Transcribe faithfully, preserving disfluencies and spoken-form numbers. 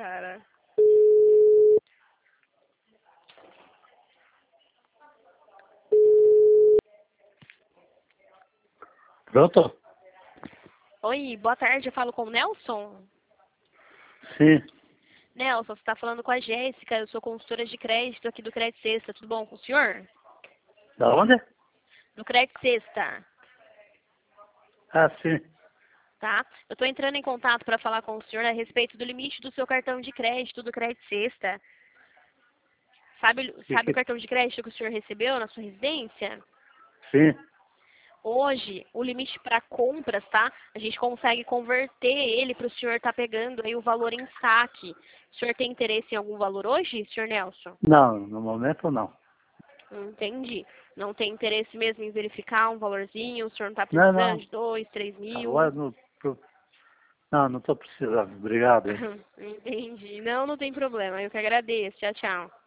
cara. Pronto? Oi, boa tarde, eu falo com o Nelson? Sim. Nelson, você está falando com a Jéssica, eu sou consultora de crédito aqui do Crédito Sexta, tudo bom com o senhor? Da onde? Do Crédito Sexta, Ah, sim. tá? Eu estou entrando em contato para falar com o senhor a respeito do limite do seu cartão de crédito do Crédito Sexta. Sabe, Que, sabe o que... cartão de crédito que o senhor recebeu na sua residência? Sim. Hoje, o limite para compras, tá? A gente consegue converter ele para o senhor estar pegando aí o valor em saque. O senhor tem interesse em algum valor hoje, senhor Nelson? Não, no momento não. Entendi. Não tem interesse mesmo em verificar um valorzinho? O senhor não está Não, precisando não. de dois, três Agora mil? não tô... Não, não estou precisando. Obrigado, hein? Entendi. Não, não tem problema. Eu que agradeço. Tchau, tchau.